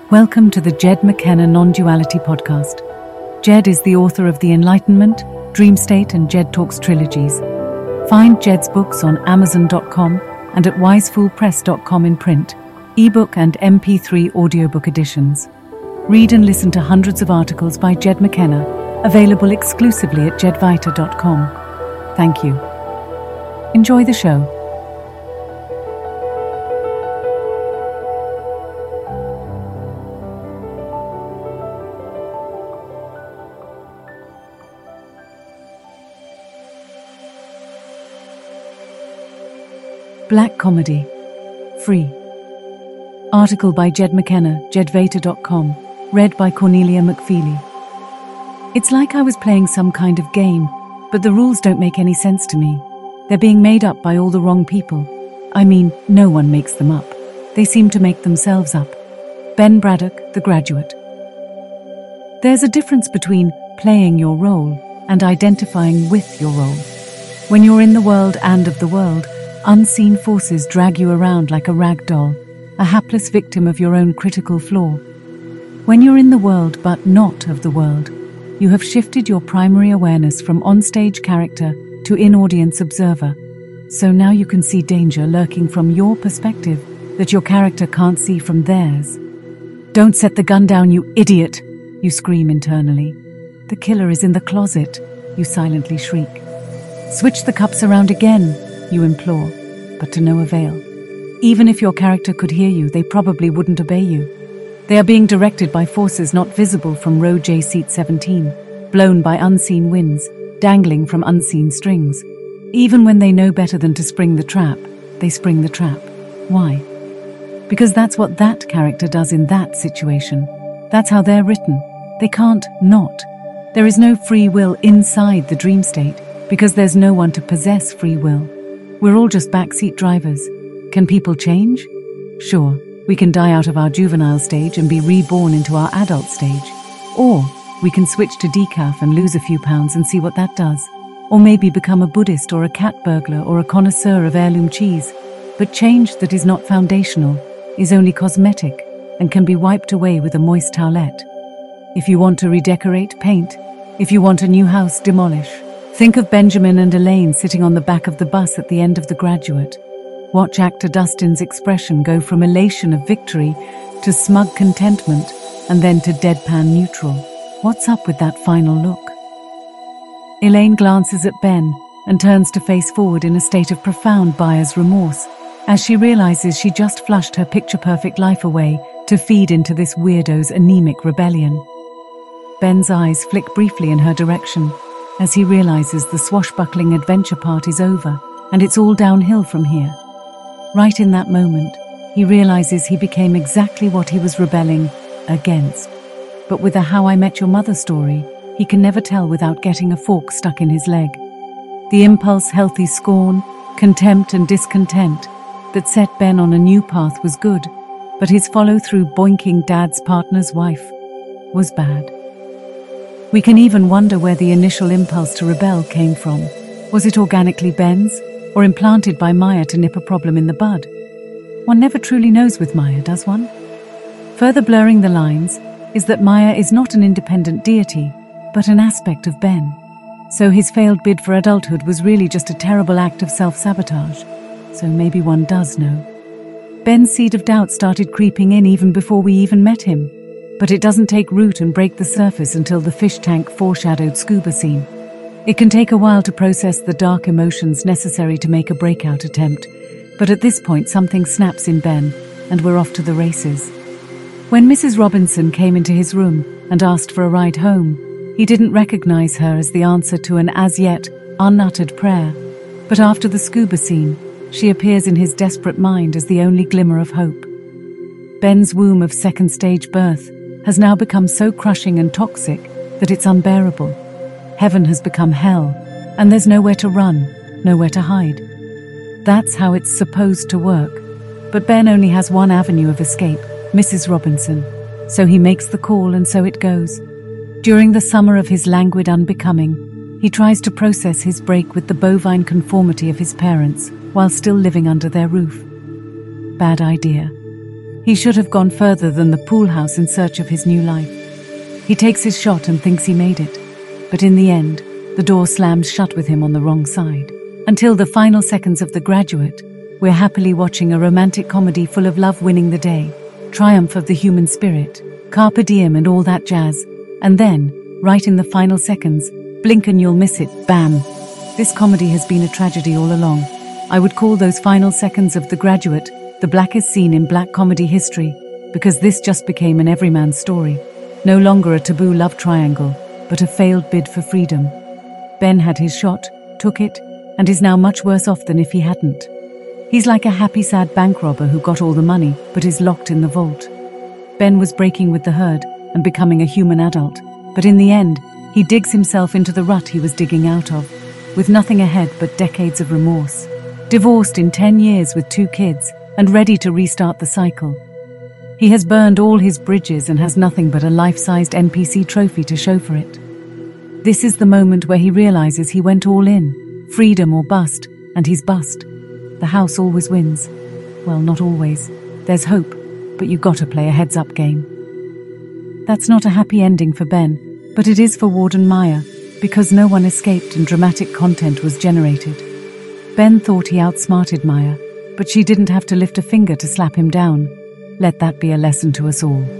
Welcome to the Jed McKenna Non-Duality Podcast. Jed is the author of The Enlightenment, Dream State and Jed Talks trilogies. Find Jed's books on Amazon.com and at wisefoolpress.com in print, ebook and MP3 audiobook editions. Read and listen to hundreds of articles by Jed McKenna, available exclusively at jedvita.com. Thank you. Enjoy the show. Black Comedy. Free. Article by Jed McKenna, jedvita.com. Read by Cornelia McFeely. It's like I was playing some kind of game, but the rules don't make any sense to me. They're being made up by all the wrong people. I mean, no one makes them up. They seem to make themselves up. Ben Braddock, The Graduate. There's a difference between playing your role and identifying with your role. When you're in the world and of the world, unseen forces drag you around like a rag doll, a hapless victim of your own critical flaw. When you're in the world but not of the world, you have shifted your primary awareness from onstage character to in-audience observer. So now you can see danger lurking from your perspective that your character can't see from theirs. "Don't set the gun down, you idiot!" you scream internally. "The killer is in the closet," you silently shriek. "Switch the cups around again," you implore, but to no avail. Even if your character could hear you, they probably wouldn't obey you. They are being directed by forces not visible from row J seat 17, blown by unseen winds, dangling from unseen strings. Even when they know better than to spring the trap, they spring the trap. Why? Because that's what that character does in that situation. That's how they're written. They can't not. There is no free will inside the dream state, because there's no one to possess free will. We're all just backseat drivers. Can people change? Sure, we can die out of our juvenile stage and be reborn into our adult stage. Or we can switch to decaf and lose a few pounds and see what that does. Or maybe become a Buddhist or a cat burglar or a connoisseur of heirloom cheese. But change that is not foundational is only cosmetic and can be wiped away with a moist towelette. If you want to redecorate, paint. If you want a new house, demolish. Think of Benjamin and Elaine sitting on the back of the bus at the end of The Graduate. Watch actor Dustin's expression go from elation of victory to smug contentment and then to deadpan neutral. What's up with that final look? Elaine glances at Ben and turns to face forward in a state of profound buyer's remorse as she realizes she just flushed her picture-perfect life away to feed into this weirdo's anemic rebellion. Ben's eyes flick briefly in her direction as he realizes the swashbuckling adventure part is over and it's all downhill from here. Right in that moment, he realizes he became exactly what he was rebelling against. But with a How I Met Your Mother story, he can never tell without getting a fork stuck in his leg. The impulse, healthy scorn, contempt and discontent that set Ben on a new path was good, but his follow-through boinking dad's partner's wife was bad. We can even wonder where the initial impulse to rebel came from. Was it organically Ben's, or implanted by Maya to nip a problem in the bud? One never truly knows with Maya, does one? Further blurring the lines is that Maya is not an independent deity, but an aspect of Ben. So his failed bid for adulthood was really just a terrible act of self-sabotage. So maybe one does know. Ben's seed of doubt started creeping in even before we even met him. But it doesn't take root and break the surface until the fish tank foreshadowed scuba scene. It can take a while to process the dark emotions necessary to make a breakout attempt, but at this point something snaps in Ben, and we're off to the races. When Mrs. Robinson came into his room and asked for a ride home, he didn't recognize her as the answer to an as-yet unuttered prayer, but after the scuba scene, she appears in his desperate mind as the only glimmer of hope. Ben's womb of second-stage birth has now become so crushing and toxic that it's unbearable. Heaven has become hell, and there's nowhere to run, nowhere to hide. That's how it's supposed to work. But Ben only has one avenue of escape, Mrs. Robinson. So he makes the call, and so it goes. During the summer of his languid unbecoming, he tries to process his break with the bovine conformity of his parents while still living under their roof. Bad idea. He should have gone further than the pool house in search of his new life. He takes his shot and thinks he made it. But in the end, the door slams shut with him on the wrong side. Until the final seconds of The Graduate, we're happily watching a romantic comedy full of love winning the day, triumph of the human spirit, carpe diem and all that jazz. And then, right in the final seconds, blink and you'll miss it, bam. This comedy has been a tragedy all along. I would call those final seconds of The Graduate the blackest scene in black comedy history, because this just became an everyman story. No longer a taboo love triangle, but a failed bid for freedom. Ben had his shot, took it, and is now much worse off than if he hadn't. He's like a happy, sad bank robber who got all the money, but is locked in the vault. Ben was breaking with the herd and becoming a human adult, but in the end, he digs himself into the rut he was digging out of, with nothing ahead but decades of remorse. Divorced in 10 years with 2 kids, and ready to restart the cycle. He has burned all his bridges and has nothing but a life-sized NPC trophy to show for it. This is the moment where he realizes he went all in, freedom or bust, and he's bust. The house always wins. Well, not always. There's hope, but you gotta play a heads-up game. That's not a happy ending for Ben, but it is for Warden Maya, because no one escaped and dramatic content was generated. Ben thought he outsmarted Maya, but she didn't have to lift a finger to slap him down. Let that be a lesson to us all.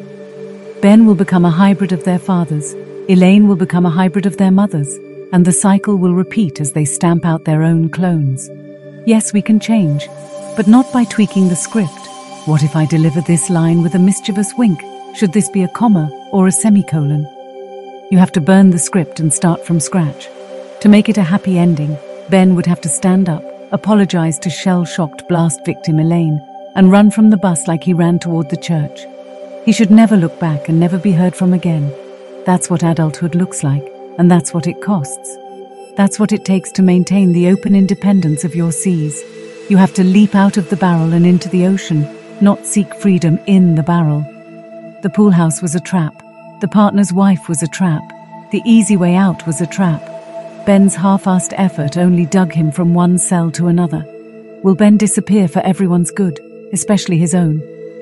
Ben will become a hybrid of their fathers, Elaine will become a hybrid of their mothers, and the cycle will repeat as they stamp out their own clones. Yes, we can change, but not by tweaking the script. What if I deliver this line with a mischievous wink? Should this be a comma or a semicolon? You have to burn the script and start from scratch. To make it a happy ending, Ben would have to stand up, apologize to shell-shocked blast victim Elaine, and run from the bus like he ran toward the church. He should never look back and never be heard from again. That's what adulthood looks like, and that's what it costs. That's what it takes to maintain the open independence of your seas. You have to leap out of the barrel and into the ocean, not seek freedom in the barrel. The pool house was a trap. The partner's wife was a trap. The easy way out was a trap. Ben's half-assed effort only dug him from one cell to another. Will Ben disappear for everyone's good, especially his own?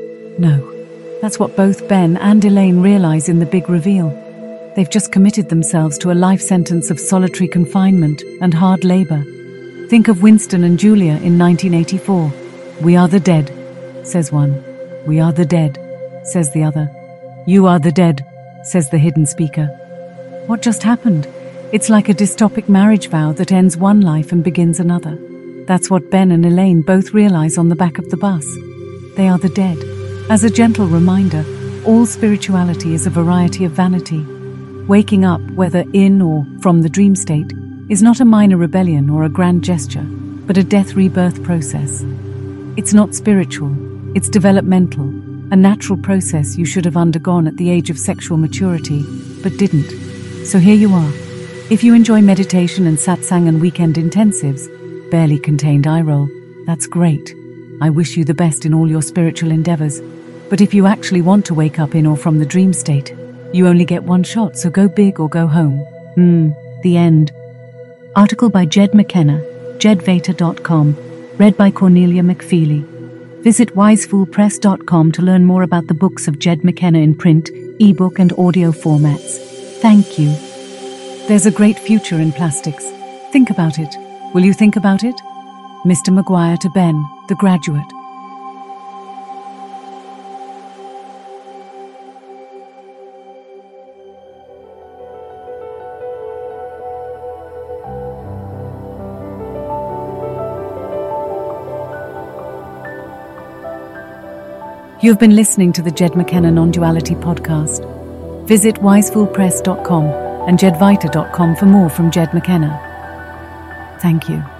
No. That's what both Ben and Elaine realize in the big reveal. They've just committed themselves to a life sentence of solitary confinement and hard labor. Think of Winston and Julia in 1984. "We are the dead," says one. "We are the dead," says the other. "You are the dead," says the hidden speaker. What just happened? It's like a dystopic marriage vow that ends one life and begins another. That's what Ben and Elaine both realize on the back of the bus. They are the dead. As a gentle reminder, all spirituality is a variety of vanity. Waking up, whether in or from the dream state, is not a minor rebellion or a grand gesture, but a death-rebirth process. It's not spiritual, it's developmental, a natural process you should have undergone at the age of sexual maturity, but didn't. So here you are. If you enjoy meditation and satsang and weekend intensives, barely contained eye roll, that's great. I wish you the best in all your spiritual endeavors. But if you actually want to wake up in or from the dream state, you only get one shot, so go big or go home. The end. Article by Jed McKenna, jedvater.com, read by Cornelia McFeely. Visit wisefoolpress.com to learn more about the books of Jed McKenna in print, ebook and audio formats. Thank you. There's a great future in plastics. Think about it. Will you think about it? Mr. Maguire to Ben, The Graduate. You've been listening to the Jed McKenna Non-Duality Podcast. Visit wisefoolpress.com and jedviter.com for more from Jed McKenna. Thank you.